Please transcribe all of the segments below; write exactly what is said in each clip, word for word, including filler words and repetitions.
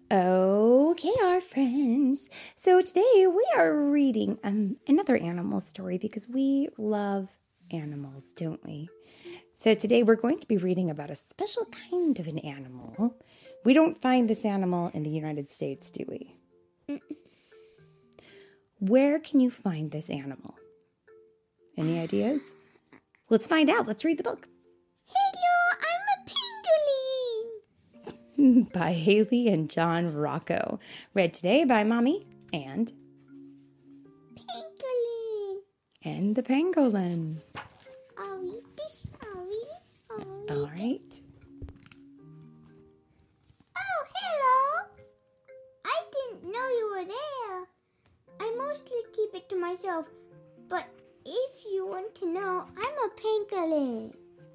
Okay, our friends. So today we are reading um, another animal story because we love animals, don't we? So today we're going to be reading about a special kind of an animal. We don't find this animal in the United States, do we? Mm-mm. Where can you find this animal? Any ideas? Let's find out. Let's read the book. Hello, I'm a pangolin. By Haley and John Rocco. Read today by Mommy and Pangolin. And the pangolin. I'll read this. I'll read it. I'll read All right. Oh, hello. I didn't know you were there. I mostly keep it to myself, but if you want to know, I'm a pangolin.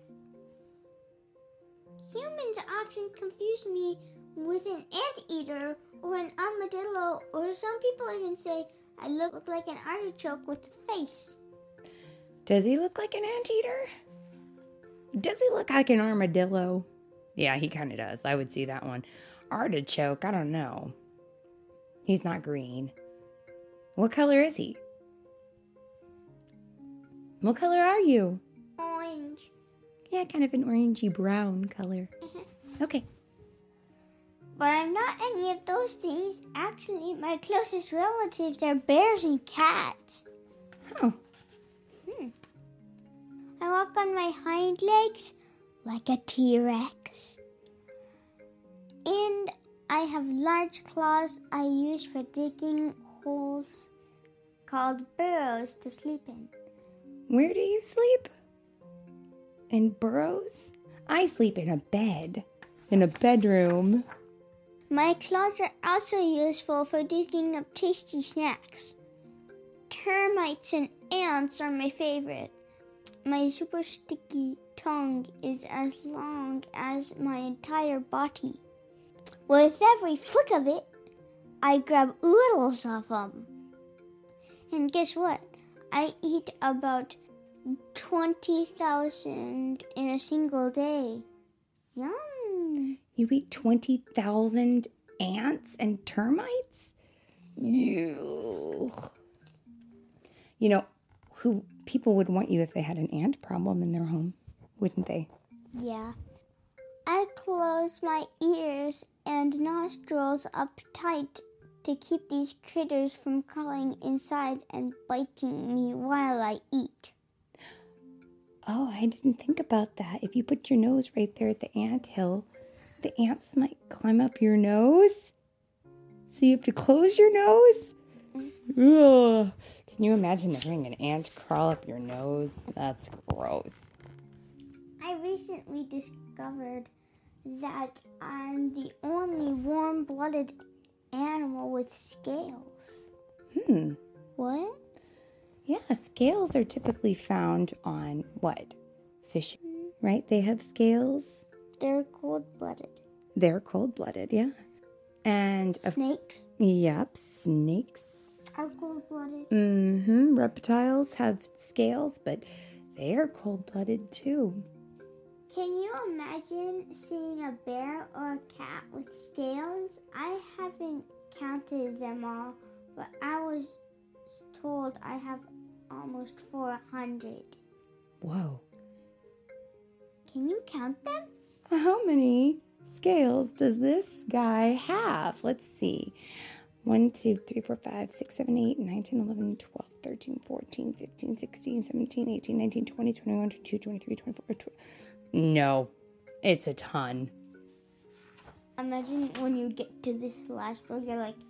Humans often confuse me with an anteater or an armadillo, or some people even say I look like an artichoke with a face. Does he look like an anteater? Does he look like an armadillo? Yeah, he kind of does. I would see that one. Artichoke, I don't know. He's not green. What color is he? What color are you? Orange. Yeah, kind of an orangey brown color. Okay. But I'm not any of those things. Actually, my closest relatives are bears and cats. Oh. Hmm. I walk on my hind legs like a T-Rex. And I have large claws I use for digging holes called burrows to sleep in. Where do you sleep? In burrows? I sleep in a bed. In a bedroom. My claws are also useful for digging up tasty snacks. Termites and ants are my favorite. My super sticky tongue is as long as my entire body. With every flick of it, I grab oodles of them. And guess what? I eat about twenty thousand in a single day. Yum! You eat twenty thousand ants and termites? Ew. You know, who people would want you if they had an ant problem in their home, wouldn't they? Yeah. I close my ears and nostrils up tight to keep these critters from crawling inside and biting me while I eat. Oh, I didn't think about that. If you put your nose right there at the ant hill, the ants might climb up your nose. So you have to close your nose? Ugh. Can you imagine having an ant crawl up your nose? That's gross. I recently discovered that I'm the only warm-blooded animal with scales. Hmm. What? Yeah, scales are typically found on what? Fish, right? They have scales. They're cold-blooded. They're cold-blooded, yeah. And Snakes? Uh, yep, snakes are cold-blooded. Mm-hmm. Reptiles have scales, but they are cold-blooded too. Can you imagine seeing a bear or a cat with scales? I haven't counted them all, but I was told I have almost four hundred. Whoa. Can you count them? How many scales does this guy have? Let's see. one, two, three, four, five, six, seven, eight, nine, ten, eleven, twelve, thirteen, fourteen, fifteen, sixteen, seventeen, eighteen, nineteen, twenty, twenty-one, twenty-two, twenty-three, twenty-four, twenty. No, it's a ton. Imagine when you get to this last row, you're like,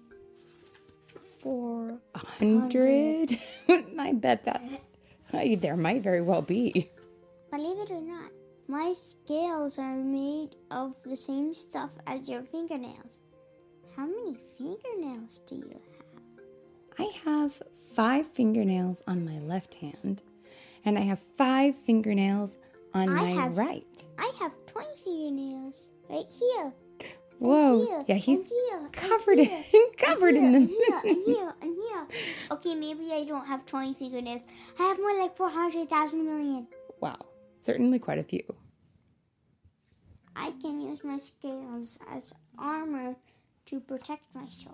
four hundred? I bet that there might very well be. Believe it or not, my scales are made of the same stuff as your fingernails. How many fingernails do you have? I have five fingernails on my left hand, and I have five fingernails on I my have, right. I have twenty fingernails right here. Whoa! Here, yeah, he's here, covered here, in covered here, in them. And here, and here, and here. Okay, maybe I don't have twenty fingernails. I have more like four hundred thousand million. Wow, certainly quite a few. I can use my scales as armor to protect myself.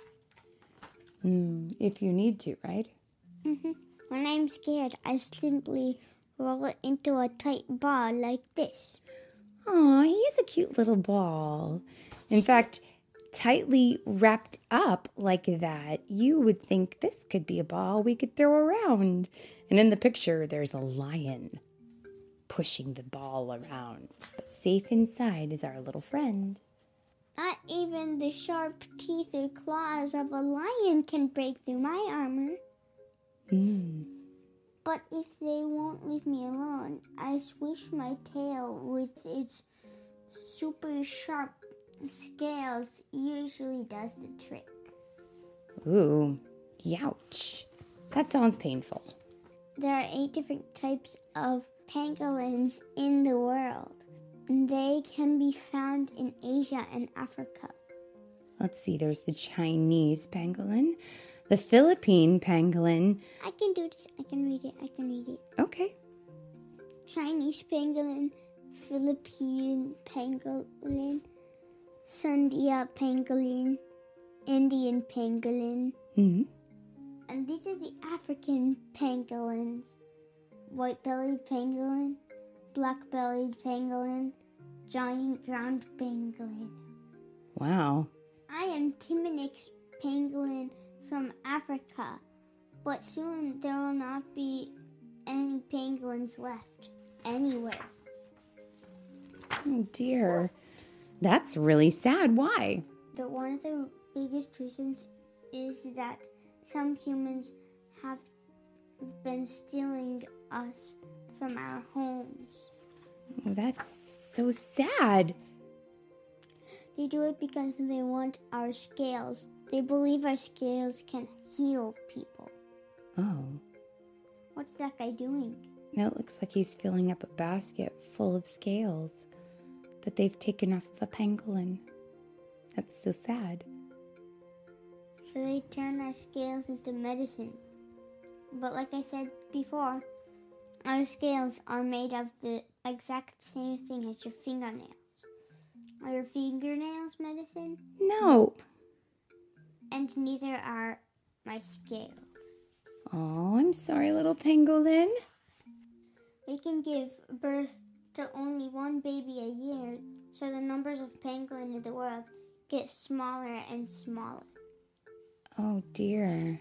Mm, if you need to, right? Mm-hmm. When I'm scared, I simply roll it into a tight ball like this. Aw, he is a cute little ball. In fact, tightly wrapped up like that, you would think this could be a ball we could throw around. And in the picture, there's a lion pushing the ball around. But safe inside is our little friend. Not even the sharp teeth or claws of a lion can break through my armor. Mm. But if they won't leave me alone, I swish my tail with its super sharp scales usually does the trick. Ooh, youch. That sounds painful. There are eight different types of pangolins in the world. They can be found in Asia and Africa. Let's see, there's the Chinese pangolin, the Philippine pangolin. I can do this. I can read it. I can read it. Okay. Chinese pangolin, Philippine pangolin, Sundia pangolin, Indian pangolin. Mm-hmm. And these are the African pangolins. White-bellied pangolin, black-bellied pangolin, giant ground pangolin. Wow. I am Timnix pangolin from Africa, but soon there will not be any pangolins left anywhere. Oh dear. That's really sad. Why? The, one of the biggest reasons is that some humans have been stealing us from our homes. Oh, that's so sad. They do it because they want our scales. They believe our scales can heal people. Oh. What's that guy doing? Now it looks like he's filling up a basket full of scales that they've taken off of a pangolin. That's so sad. So they turn our scales into medicine. But like I said before, our scales are made of the exact same thing as your fingernails. Are your fingernails medicine? No. And neither are my scales. Oh, I'm sorry, little pangolin. We can give birth to only one baby a year, so the numbers of pangolin in the world get smaller and smaller. Oh, dear.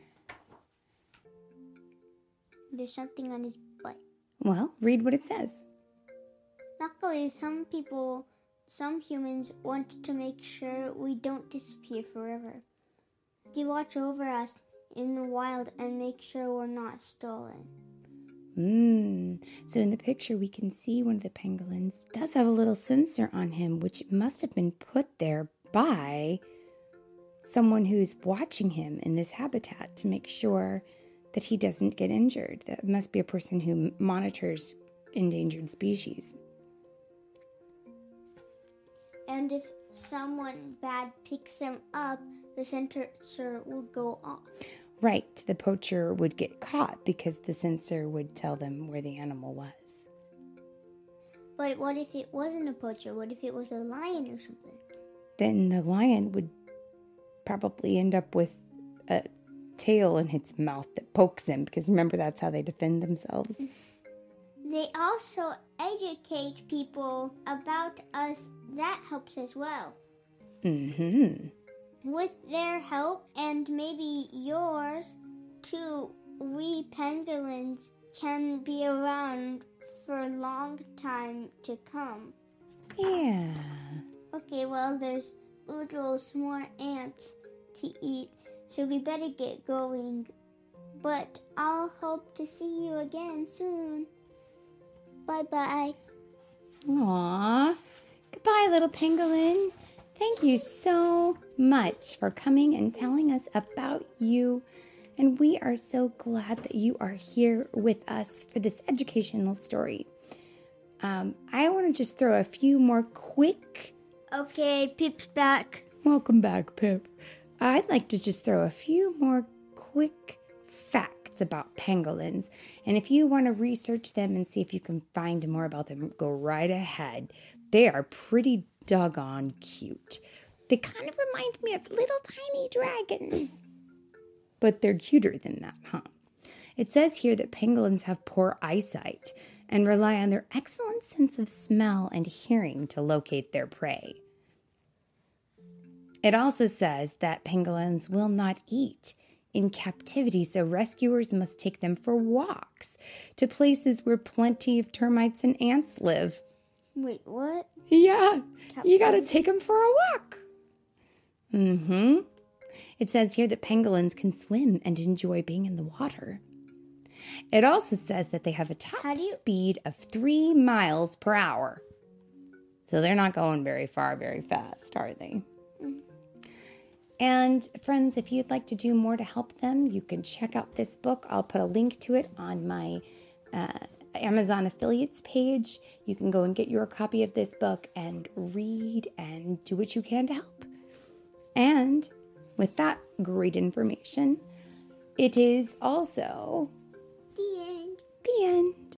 There's something on his butt. Well, read what it says. Luckily, some people, some humans want to make sure we don't disappear forever. They watch over us in the wild and make sure we're not stolen. Mm. So in the picture, we can see one of the pangolins does have a little sensor on him, which must have been put there by someone who's watching him in this habitat to make sure that he doesn't get injured. That must be a person who monitors endangered species. And if someone bad picks him up, the sensor will go off. Right, the poacher would get caught because the sensor would tell them where the animal was. But what if it wasn't a poacher? What if it was a lion or something? Then the lion would probably end up with a tail in its mouth that pokes him, because remember, that's how they defend themselves. They also educate people about us. That helps as well. Mm-hmm. With their help, and maybe yours too, we pangolins can be around for a long time to come. Yeah. Okay, well, there's oodles more ants to eat, so we better get going. But I'll hope to see you again soon. Bye-bye. Aww. Goodbye, little pangolin. Thank you so much for coming and telling us about you. And we are so glad that you are here with us for this educational story. Um, I want to just throw a few more quick... Okay, Pip's back. Welcome back, Pip. I'd like to just throw a few more quick facts about pangolins. And if you want to research them and see if you can find more about them, go right ahead. They are pretty doggone cute. They kind of remind me of little tiny dragons. But they're cuter than that, huh? It says here that pangolins have poor eyesight and rely on their excellent sense of smell and hearing to locate their prey. It also says that pangolins will not eat in captivity, so rescuers must take them for walks to places where plenty of termites and ants live. Wait, what? Yeah, you gotta take them for a walk. Mm-hmm. It says here that pangolins can swim and enjoy being in the water. It also says that they have a top you- speed of three miles per hour. So they're not going very far, very fast, are they? Mm. And friends, if you'd like to do more to help them, you can check out this book. I'll put a link to it on my uh, Amazon affiliates page. You can go and get your copy of this book and read and do what you can to help. And with that great information, it is also The end. the end.